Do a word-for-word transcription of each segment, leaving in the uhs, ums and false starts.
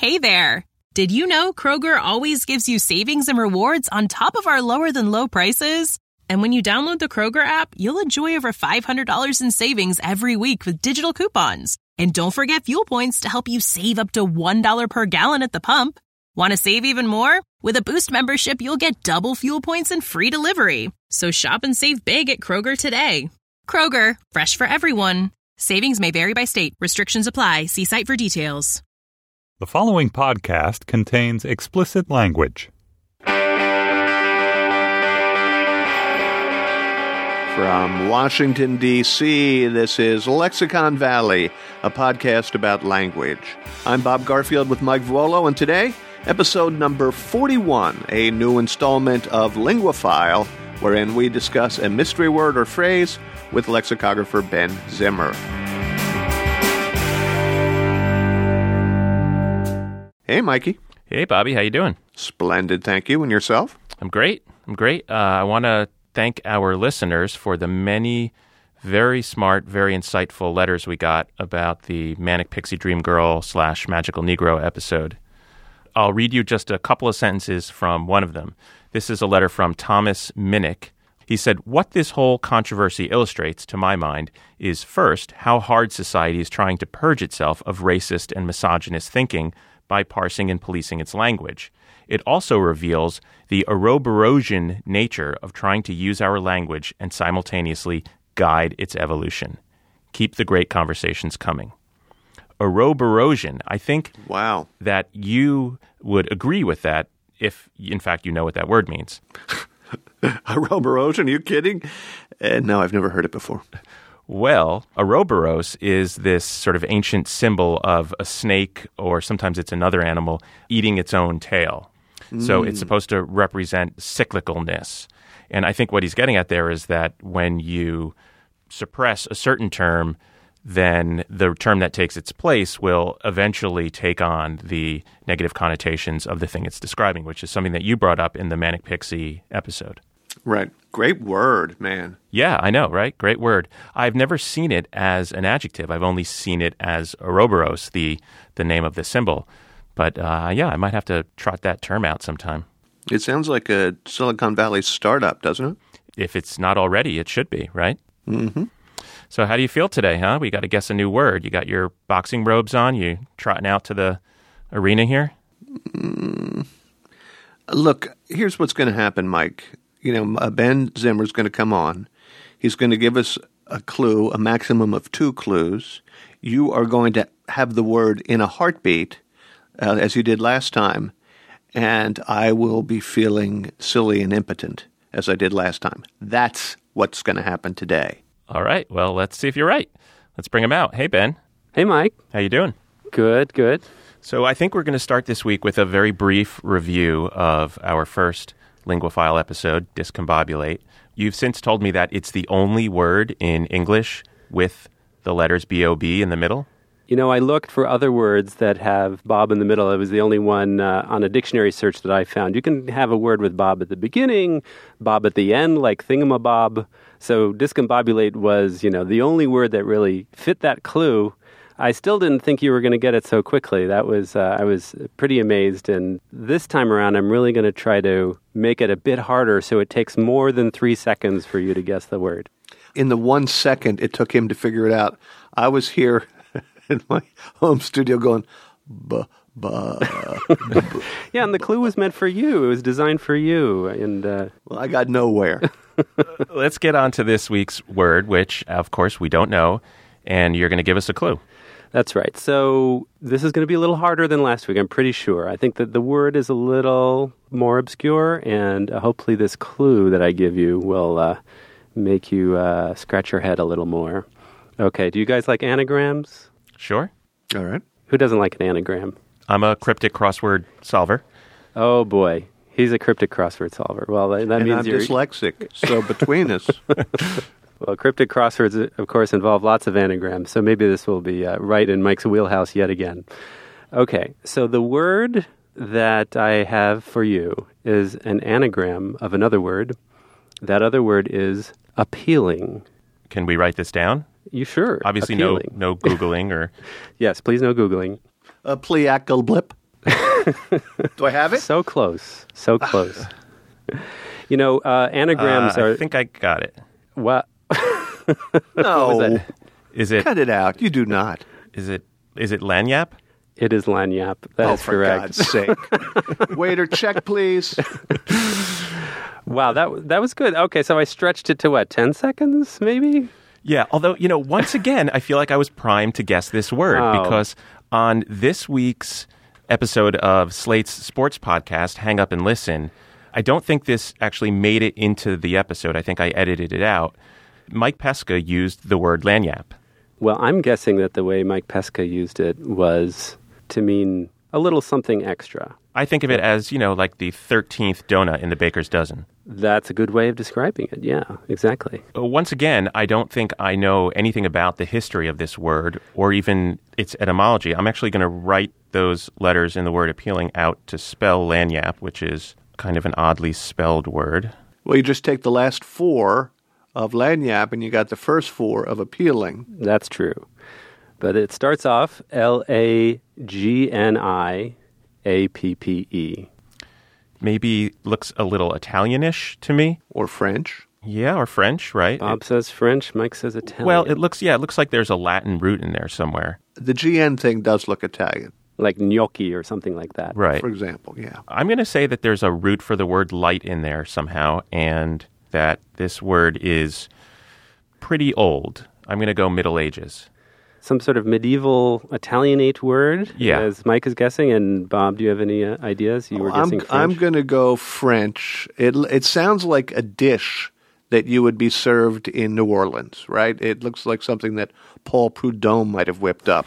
Hey there! Did you know Kroger always gives you savings and rewards on top of our lower-than-low prices? And when you download the Kroger app, you'll enjoy over five hundred dollars in savings every week with digital coupons. And don't forget fuel points to help you save up to one dollar per gallon at the pump. Want to save even more? With a Boost membership, you'll get double fuel points and free delivery. So shop and save big at Kroger today. Kroger, fresh for everyone. Savings may vary by state. Restrictions apply. See site for details. The following podcast contains explicit language. From Washington, D C, this is Lexicon Valley, a podcast about language. I'm Bob Garfield with Mike Vuolo, and today, episode number forty-one, a new installment of Linguaphile, wherein we discuss a mystery word or phrase with lexicographer Ben Zimmer. Hey, Mikey. Hey, Bobby. How you doing? Splendid, thank you. And yourself? I'm great. I'm great. Uh, I want to thank our listeners for the many very smart, very insightful letters we got about the Manic Pixie Dream Girl slash Magical Negro episode. I'll read you just a couple of sentences from one of them. This is a letter from Thomas Minnick. He said, "What this whole controversy illustrates, to my mind, is first, how hard society is trying to purge itself of racist and misogynist thinking by parsing and policing its language. It also reveals the Ouroborosian nature of trying to use our language and simultaneously guide its evolution. Keep the great conversations coming." Ouroborosian, I think wow. that you would agree with that if, in fact, you know what that word means. Ouroboros? Are you kidding? Uh, no, I've never heard it before. Well, Ouroboros is this sort of ancient symbol of a snake, or sometimes it's another animal, eating its own tail. Mm. So it's supposed to represent cyclicalness. And I think what he's getting at there is that when you suppress a certain term, then the term that takes its place will eventually take on the negative connotations of the thing it's describing, which is something that you brought up in the Manic Pixie episode. Right. Great word, man. Yeah, I know, right? Great word. I've never seen it as an adjective. I've only seen it as Ouroboros, the the name of the symbol. But uh, yeah, I might have to trot that term out sometime. It sounds like a Silicon Valley startup, doesn't it? If it's not already, it should be, right? Mm-hmm. So how do you feel today, huh? We got to guess a new word. You got your boxing robes on? You trotting out to the arena here? Mm. Look, here's what's going to happen, Mike. You know, Ben Zimmer's going to come on. He's going to give us a clue, a maximum of two clues. You are going to have the word in a heartbeat, uh, as you did last time, and I will be feeling silly and impotent, as I did last time. That's what's going to happen today. All right. Well, let's see if you're right. Let's bring him out. Hey, Ben. Hey, Mike. How you doing? Good, good. So I think we're going to start this week with a very brief review of our first Linguaphile episode, Discombobulate. You've since told me that it's the only word in English with the letters B O B in the middle. You know, I looked for other words that have Bob in the middle. It was the only one uh, on a dictionary search that I found. You can have a word with Bob at the beginning, Bob at the end, like thingamabob. So discombobulate was, you know, the only word that really fit that clue. I still didn't think you were going to get it so quickly. That was, uh, I was pretty amazed. And this time around, I'm really going to try to make it a bit harder so it takes more than three seconds for you to guess the word. In the one second it took him to figure it out, I was here in my home studio going, buh, buh, buh. Yeah, and the clue was meant for you. It was designed for you. And uh, well, I got nowhere. Let's get on to this week's word, which, of course, we don't know, and you're going to give us a clue. That's right. So this is going to be a little harder than last week, I'm pretty sure. I think that the word is a little more obscure, and uh, hopefully this clue that I give you will uh, make you uh, scratch your head a little more. Okay, do you guys like anagrams? Sure. All right. Who doesn't like an anagram? I'm a cryptic crossword solver. Oh, boy. He's a cryptic crossword solver. Well, that, that and means I'm you're... dyslexic, so between us... Well, cryptic crosswords, of course, involve lots of anagrams, so maybe this will be uh, right in Mike's wheelhouse yet again. Okay, so the word that I have for you is an anagram of another word. That other word is appealing. Can we write this down? You sure? Obviously, appealing. no no Googling or... Yes, please no Googling. A pleackle blip. Do I have it? So close. So close. You know, uh, anagrams uh, are... I think I got it. What? No. What was that? Is it? Cut it out. You do not. Is it? Is it lanyap? It is lanyap. That oh, is for correct. God's sake. Waiter, check, please. Wow, that that was good. Okay, so I stretched it to what, ten seconds, maybe? Yeah, although, you know, once again, I feel like I was primed to guess this word Oh. because on this week's episode of Slate's sports podcast, Hang Up and Listen, I don't think this actually made it into the episode. I think I edited it out. Mike Pesca used the word lanyap. Well, I'm guessing that the way Mike Pesca used it was to mean a little something extra. I think of it as, you know, like the thirteenth donut in the baker's dozen. That's a good way of describing it. Yeah, exactly. Uh, Once again, I don't think I know anything about the history of this word or even its etymology. I'm actually going to write those letters in the word appealing out to spell lanyap, which is kind of an oddly spelled word. Well, you just take the last four of lanyap and you got the first four of appealing. That's true. But it starts off L A G N I A P P E. Maybe looks a little Italianish to me. Or French. Yeah, or French, right? Bob says French, Mike says Italian. Well, it looks, yeah, it looks like there's a Latin root in there somewhere. The G N thing does look Italian, like gnocchi or something like that. Right. for example, yeah. I'm going to say that there's a root for the word light in there somehow, and that this word is pretty old. I'm going to go Middle Ages. Some sort of medieval Italianate word, Yeah. as Mike is guessing. And Bob, do you have any uh, ideas? You were I'm, guessing French. I'm going to go French. It it sounds like a dish that you would be served in New Orleans, right? It looks like something that Paul Prudhomme might have whipped up.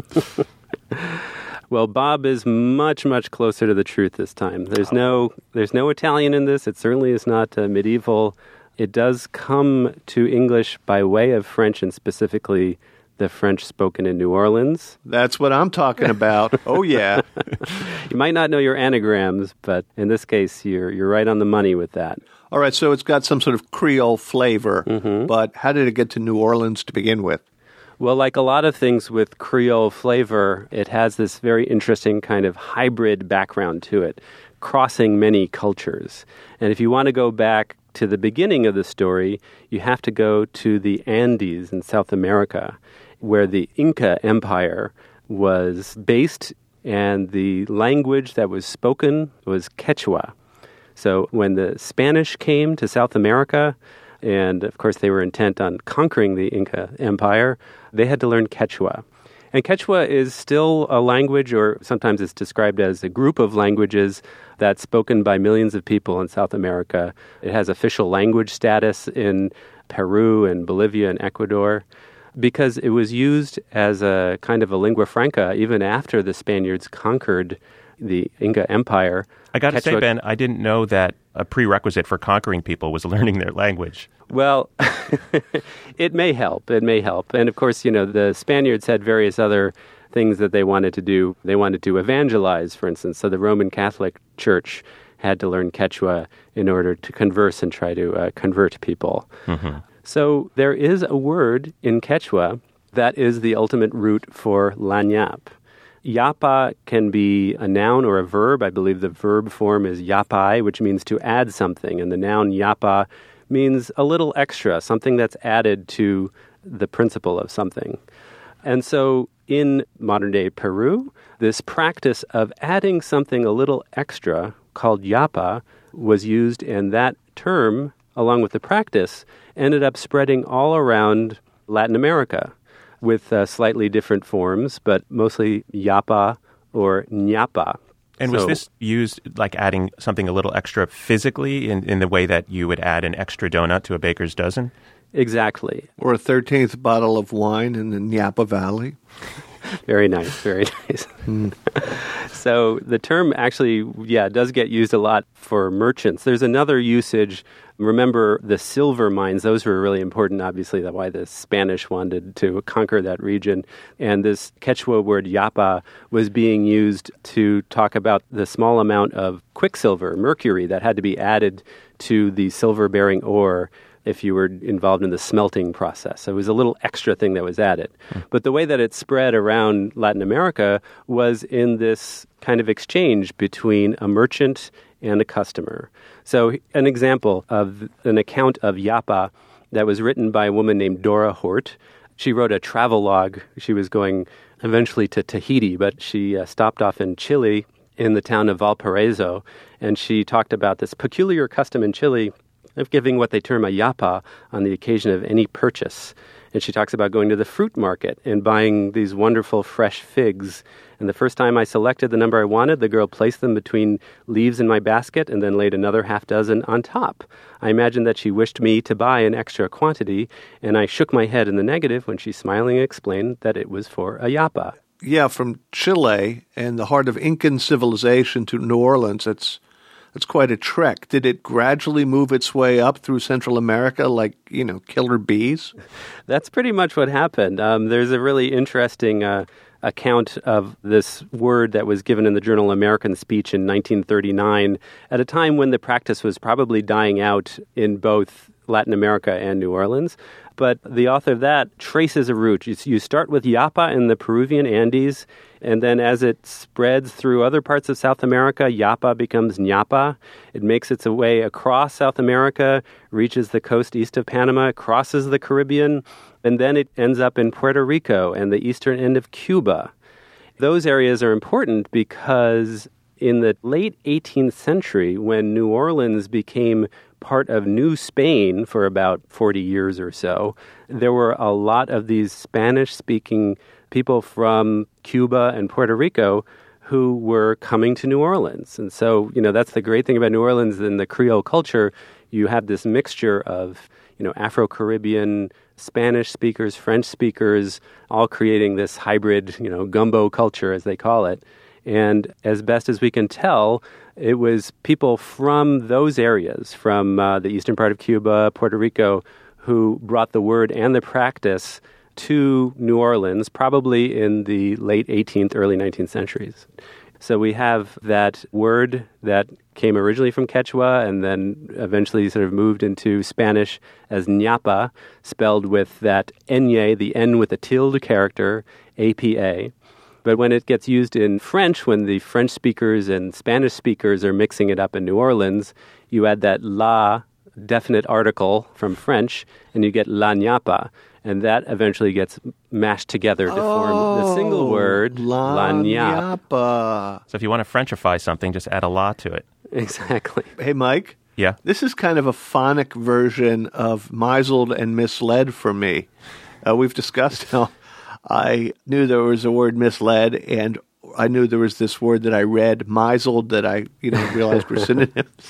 Well, Bob is much, much closer to the truth this time. There's no, there's no Italian in this. It certainly is not uh, medieval. It does come to English by way of French, and specifically the French spoken in New Orleans. That's what I'm talking about. Oh, yeah. You might not know your anagrams, but in this case, you're you're right on the money with that. All right, so it's got some sort of Creole flavor, but how did it get to New Orleans to begin with? Well, like a lot of things with Creole flavor, it has this very interesting kind of hybrid background to it, crossing many cultures. And if you want to go back to the beginning of the story, you have to go to the Andes in South America, where the Inca Empire was based, and the language that was spoken was Quechua. So when the Spanish came to South America, and of course they were intent on conquering the Inca Empire, they had to learn Quechua. And Quechua is still a language, or sometimes it's described as a group of languages that's spoken by millions of people in South America. It has official language status in Peru and Bolivia and Ecuador, because it was used as a kind of a lingua franca even after the Spaniards conquered the Inca Empire. I got to say, Quechua- Ben, I didn't know that a prerequisite for conquering people was learning their language. Well, it may help. It may help. And of course, you know, the Spaniards had various other things that they wanted to do. They wanted to evangelize, for instance. So the Roman Catholic Church had to learn Quechua in order to converse and try to uh, convert people. Mm-hmm. So there is a word in Quechua that is the ultimate root for lanyap. Yapa can be a noun or a verb. I believe the verb form is yapai, which means to add something. And the noun yapa means a little extra, something that's added to the principle of something. And so in modern-day Peru, this practice of adding something a little extra called yapa was used, and that term, along with the practice, ended up spreading all around Latin America with uh, slightly different forms, but mostly yapa or ñapa. And was So- this used like adding something a little extra physically in, in the way that you would add an extra donut to a baker's dozen? Exactly. Or a thirteenth bottle of wine in the Napa Valley. Very nice, very nice. So the term actually, yeah, does get used a lot for merchants. There's another usage. Remember the silver mines, those were really important, obviously, that's why the Spanish wanted to conquer that region. And this Quechua word yapa was being used to talk about the small amount of quicksilver, mercury, that had to be added to the silver-bearing ore if you were involved in the smelting process. So it was a little extra thing that was added. Hmm. But the way that it spread around Latin America was in this kind of exchange between a merchant and a customer. So an example of an account of Yapa that was written by a woman named Dora Hort. She wrote a travel log. She was going eventually to Tahiti, but she uh, stopped off in Chile in the town of Valparaiso, and she talked about this peculiar custom in Chile of giving what they term a yapa on the occasion of any purchase. And she talks about going to the fruit market and buying these wonderful fresh figs. And the first time I selected the number I wanted, the girl placed them between leaves in my basket and then laid another half dozen on top. I imagined that she wished me to buy an extra quantity, and I shook my head in the negative when she smilingly explained that it was for a yapa. Yeah, from Chile and the heart of Incan civilization to New Orleans, that's that's quite a trek. Did it gradually move its way up through Central America like, you know, killer bees? That's pretty much what happened. Um, there's a really interesting uh, account of this word that was given in the journal American Speech in nineteen thirty-nine, at a time when the practice was probably dying out in both Latin America and New Orleans. But the author of that traces a route. You, you start with Yapa in the Peruvian Andes, and then as it spreads through other parts of South America, Yapa becomes Ñapa. It makes its way across South America, reaches the coast east of Panama, crosses the Caribbean, and then it ends up in Puerto Rico and the eastern end of Cuba. Those areas are important because in the late eighteenth century, when New Orleans became part of New Spain for about forty years or so, there were a lot of these Spanish-speaking people from Cuba and Puerto Rico who were coming to New Orleans. And so, you know, that's the great thing about New Orleans and the Creole culture. You have this mixture of, you know, Afro-Caribbean, Spanish speakers, French speakers, all creating this hybrid, you know, gumbo culture, as they call it. And as best as we can tell, it was people from those areas, from uh, the eastern part of Cuba, Puerto Rico, who brought the word and the practice to New Orleans, probably in the late eighteenth, early nineteenth centuries. So we have that word that came originally from Quechua and then eventually sort of moved into Spanish as ñapa, spelled with that N, the N with the tilde character, A P A. But when it gets used in French, when the French speakers and Spanish speakers are mixing it up in New Orleans, you add that la, definite article from French, and you get la ñapa. And that eventually gets mashed together to oh, form the single word, la, la ñap. ñapa. So if you want to Frenchify something, just add a la to it. Exactly. Hey, Mike? Yeah? This is kind of a phonic version of misled and misled for me. Uh, we've discussed how I knew there was a word misled, and I knew there was this word that I read, misled, that I, you know, realized were synonyms.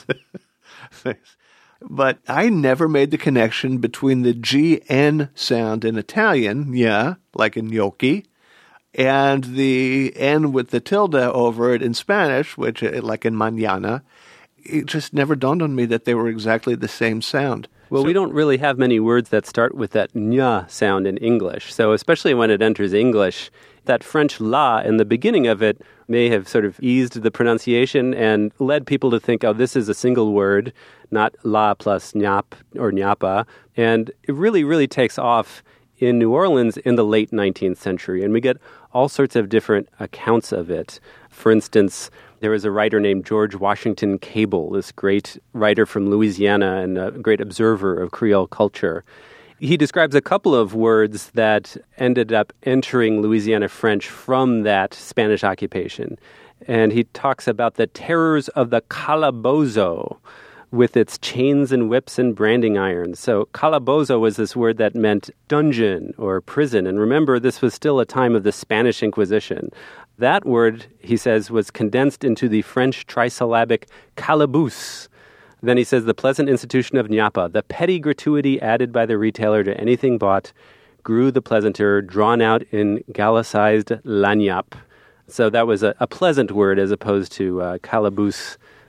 But I never made the connection between the G N sound in Italian, yeah, like in gnocchi, and the N with the tilde over it in Spanish, which, like in mañana. It just never dawned on me that they were exactly the same sound. Well, so, we don't really have many words that start with that ñ sound in English. So especially when it enters English, that French la in the beginning of it may have sort of eased the pronunciation and led people to think, oh, this is a single word, not la plus ñap or ñapa. And it really, really takes off in New Orleans in the late nineteenth century. And we get all sorts of different accounts of it. For instance, there was a writer named George Washington Cable, this great writer from Louisiana and a great observer of Creole culture. He describes a couple of words that ended up entering Louisiana French from that Spanish occupation. And he talks about the terrors of the calabozo with its chains and whips and branding irons. So calabozo was this word that meant dungeon or prison. And remember, this was still a time of the Spanish Inquisition. That word, he says, was condensed into the French trisyllabic calaboose. Then he says, the pleasant institution of ñapa, the petty gratuity added by the retailer to anything bought, grew the pleasanter, drawn out in gallicized lagniappe. So that was a, a pleasant word as opposed to uh, calaboose,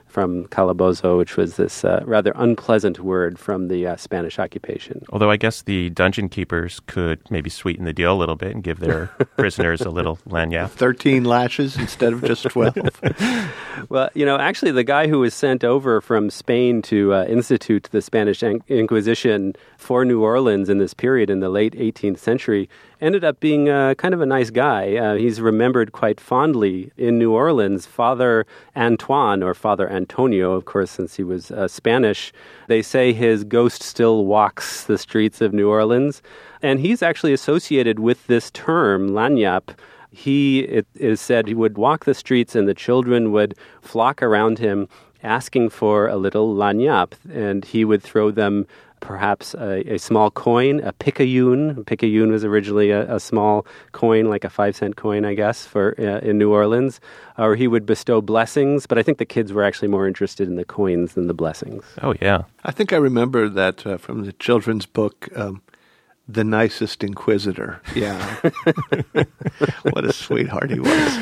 from calabozo, which was this uh, rather unpleasant word from the uh, Spanish occupation. Although I guess the dungeon keepers could maybe sweeten the deal a little bit and give their prisoners a little lagniappe. thirteen lashes instead of just twelve. Well, you know, actually the guy who was sent over from Spain to uh, institute the Spanish Inquisition for New Orleans in this period in the late eighteenth century ended up being uh, kind of a nice guy. Uh, he's remembered quite fondly in New Orleans. Father Antoine, or Father Antonio, of course, since he was uh, Spanish, they say his ghost still walks the streets of New Orleans. And he's actually associated with this term, lagniappe. He, it is said, he would walk the streets and the children would flock around him asking for a little lagniappe, and he would throw them perhaps a, a small coin, a picayune. A picayune was originally a, a small coin, like a five-cent coin, I guess, for uh, in New Orleans. Or he would bestow blessings, but I think the kids were actually more interested in the coins than the blessings. Oh, yeah. I think I remember that uh, from the children's book, um, The Nicest Inquisitor. Yeah. What a sweetheart he was.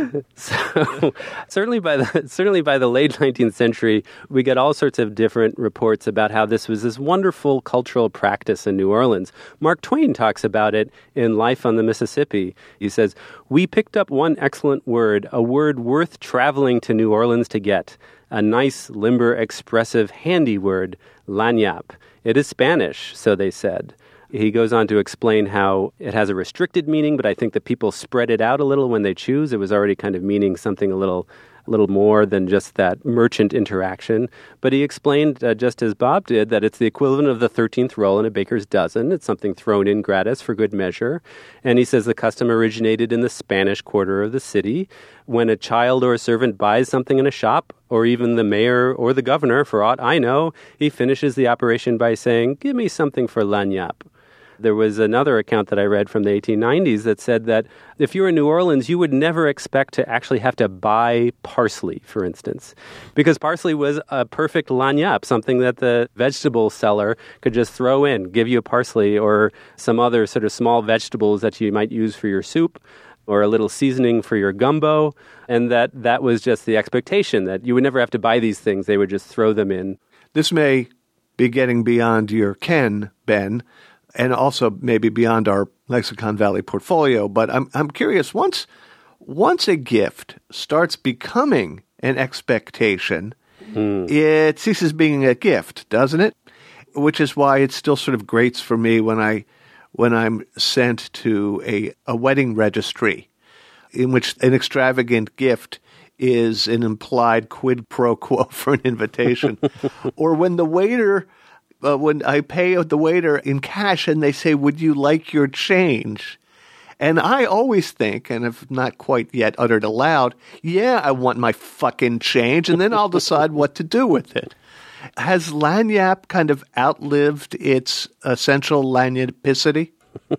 So certainly by the certainly by the late nineteenth century, we get all sorts of different reports about how this was this wonderful cultural practice in New Orleans. Mark Twain talks about it in Life on the Mississippi. He says, "We picked up one excellent word, a word worth traveling to New Orleans to get. A nice, limber, expressive, handy word, lagniappe. It is Spanish, so they said." He goes on to explain how it has a restricted meaning, but I think that people spread it out a little when they choose. It was already kind of meaning something a little a little more than just that merchant interaction. But he explained, uh, just as Bob did, that it's the equivalent of the thirteenth roll in a baker's dozen. It's something thrown in gratis for good measure. And he says the custom originated in the Spanish quarter of the city. When a child or a servant buys something in a shop, or even the mayor or the governor, for aught I know, he finishes the operation by saying, "Give me something for lagniappe." There was another account that I read from the eighteen nineties that said that if you were in New Orleans, you would never expect to actually have to buy parsley, for instance, because parsley was a perfect lagniappe, something that the vegetable seller could just throw in, give you a parsley or some other sort of small vegetables that you might use for your soup or a little seasoning for your gumbo, and that that was just the expectation, that you would never have to buy these things. They would just throw them in. This may be getting beyond your ken, Ben, and also maybe beyond our Lexicon Valley portfolio. But I'm I'm curious, once once a gift starts becoming an expectation, mm. it ceases being a gift, doesn't it? Which is why it still sort of grates for me when I when I'm sent to a, a wedding registry in which an extravagant gift is an implied quid pro quo for an invitation, or when the waiter Uh, when I pay the waiter in cash and they say, "Would you like your change?" And I always think, and have not quite yet uttered aloud, "Yeah, I want my fucking change," and then I'll decide what to do with it. Has lagniappe kind of outlived its essential lagniappicity?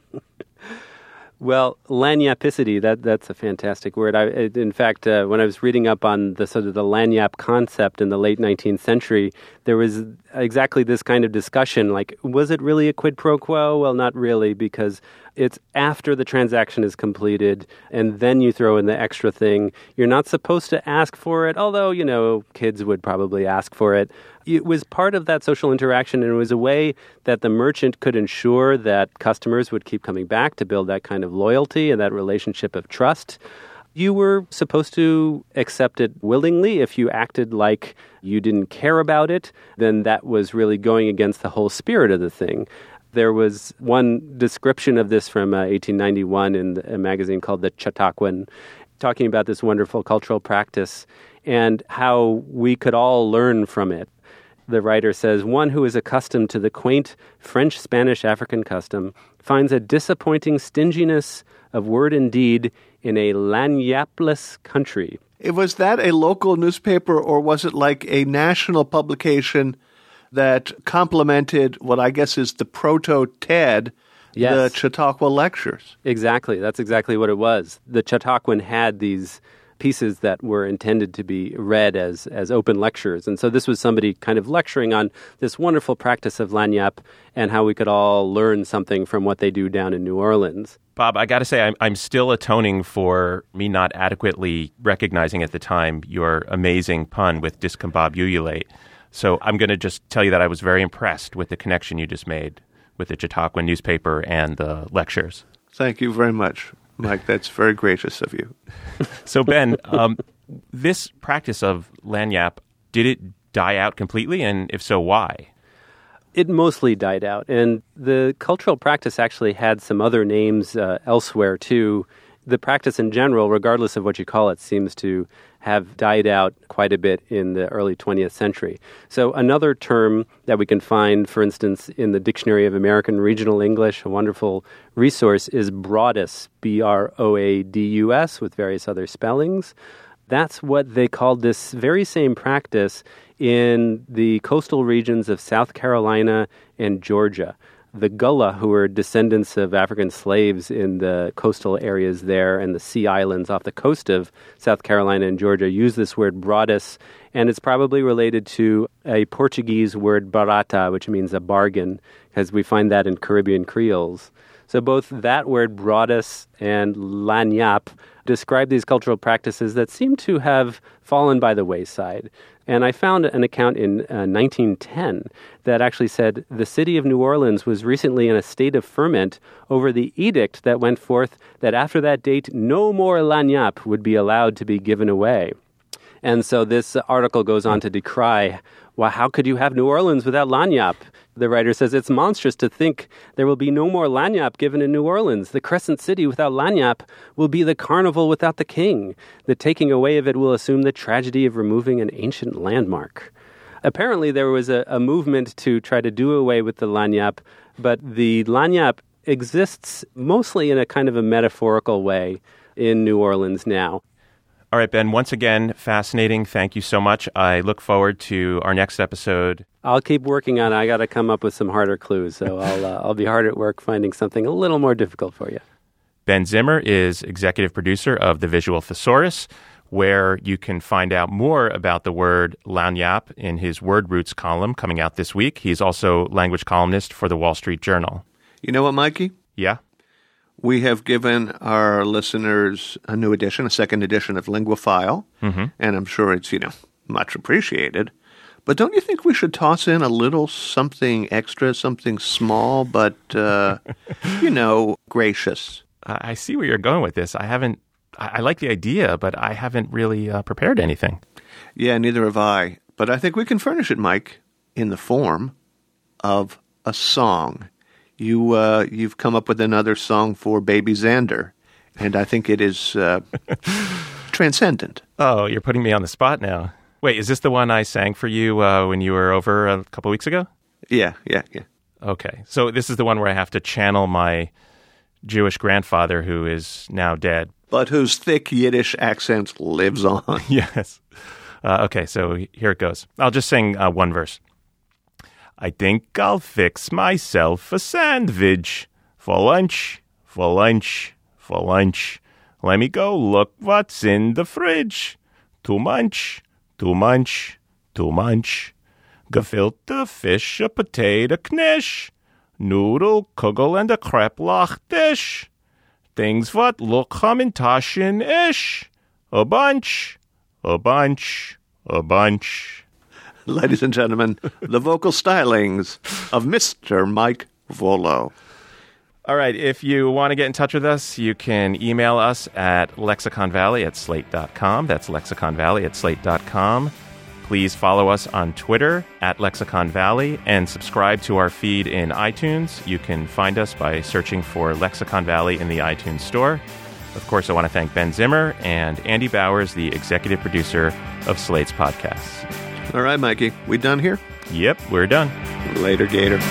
Well, lagniappicity, that, that's a fantastic word. I, in fact, uh, when I was reading up on the sort of the lagniappe concept in the late nineteenth century, there was exactly this kind of discussion, like, was it really a quid pro quo? Well, not really, because it's after the transaction is completed, and then you throw in the extra thing. You're not supposed to ask for it, although, you know, kids would probably ask for it. It was part of that social interaction, and it was a way that the merchant could ensure that customers would keep coming back to build that kind of loyalty and that relationship of trust. You were supposed to accept it willingly. If you acted like you didn't care about it, then that was really going against the whole spirit of the thing. There was one description of this from uh, eighteen ninety-one in a magazine called The Chautauquan, talking about this wonderful cultural practice and how we could all learn from it. The writer says, "One who is accustomed to the quaint French, Spanish, African custom finds a disappointing stinginess of word and deed in a lagniappe-less country." It was that a local newspaper, or was it like a national publication that complemented what I guess is the proto-TED, yes, the Chautauqua Lectures? Exactly. That's exactly what it was. The Chautauquan had these pieces that were intended to be read as, as open lectures. And so this was somebody kind of lecturing on this wonderful practice of lagniappe and how we could all learn something from what they do down in New Orleans. Bob, I got to say, I'm, I'm still atoning for me not adequately recognizing at the time your amazing pun with discombobulate. So I'm going to just tell you that I was very impressed with the connection you just made with the Chautauqua newspaper and the lectures. Thank you very much, Mike. That's very gracious of you. So, Ben, um, this practice of lagniappe, did it die out completely? And if so, why? It mostly died out. And the cultural practice actually had some other names uh, elsewhere, too. The practice in general, regardless of what you call it, seems to have died out quite a bit in the early twentieth century. So another term that we can find, for instance, in the Dictionary of American Regional English, a wonderful resource, is broadus, B R O A D U S, with various other spellings. That's what they called this very same practice in the coastal regions of South Carolina and Georgia. The Gullah, who were descendants of African slaves in the coastal areas there and the sea islands off the coast of South Carolina and Georgia, use this word broadus, and it's probably related to a Portuguese word barata, which means a bargain, because we find that in Caribbean Creoles. So both that word broadus and lagniappe describe these cultural practices that seem to have fallen by the wayside. And I found an account in uh, nineteen ten that actually said the city of New Orleans was recently in a state of ferment over the edict that went forth that after that date, no more lagniappe would be allowed to be given away. And so this article goes on to decry, well, how could you have New Orleans without lagniappe? The writer says, it's monstrous to think there will be no more lagniappe given in New Orleans. The Crescent City without lagniappe will be the carnival without the king. The taking away of it will assume the tragedy of removing an ancient landmark. Apparently, there was a, a movement to try to do away with the lagniappe, but the lagniappe exists mostly in a kind of a metaphorical way in New Orleans now. All right, Ben, once again, fascinating. Thank you so much. I look forward to our next episode. I'll keep working on it. I got to come up with some harder clues, so I'll uh, I'll be hard at work finding something a little more difficult for you. Ben Zimmer is executive producer of The Visual Thesaurus, where you can find out more about the word lagniappe in his Word Roots column coming out this week. He's also language columnist for the Wall Street Journal. You know what, Mikey? Yeah? We have given our listeners a new edition, a second edition of Linguaphile, mm-hmm. and I'm sure it's, you know, much appreciated. But don't you think we should toss in a little something extra, something small but, uh, you know, gracious? I see where you're going with this. I haven't, I, I like the idea, but I haven't really uh, prepared anything. Yeah, neither have I. But I think we can furnish it, Mike, in the form of a song. You, uh, you've come up with another song for Baby Xander, and I think it is uh, transcendent. Oh, you're putting me on the spot now. Wait, is this the one I sang for you uh, when you were over a couple weeks ago? Yeah, yeah, yeah. Okay, so this is the one where I have to channel my Jewish grandfather who is now dead. But whose thick Yiddish accent lives on. Yes. Uh, okay, so here it goes. I'll just sing uh, one verse. I think I'll fix myself a sandwich for lunch, for lunch, for lunch. Let me go look what's in the fridge. Too munch, too munch, too munch. Gefilte fish, a potato knish. Noodle, kugel, and a kreplach dish. Things what look Hamintashen-ish. A bunch, a bunch, a bunch. Ladies and gentlemen, the vocal stylings of Mister Mike Volo. All right, if you want to get in touch with us, you can email us at lexiconvalley at slate dot com. That's lexiconvalley at slate dot com. Please follow us on Twitter at Lexicon Valley and subscribe to our feed in iTunes. You can find us by searching for Lexicon Valley in the iTunes store. Of course, I want to thank Ben Zimmer and Andy Bowers, the executive producer of Slate's podcasts. All right, Mikey, we done here? Yep, we're done. Later, Gator.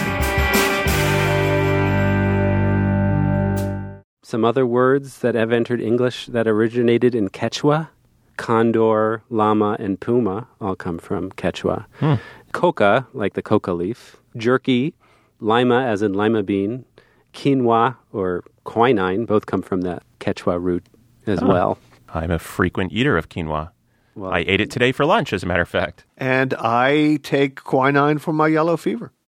Some other words that have entered English that originated in Quechua. Condor, llama, and puma all come from Quechua. Hmm. Coca, like the coca leaf. Jerky, lima as in lima bean. Quinoa or quinine, both come from that Quechua root as oh. well. I'm a frequent eater of quinoa. Well, I ate it today for lunch, as a matter of fact. And I take quinine for my yellow fever.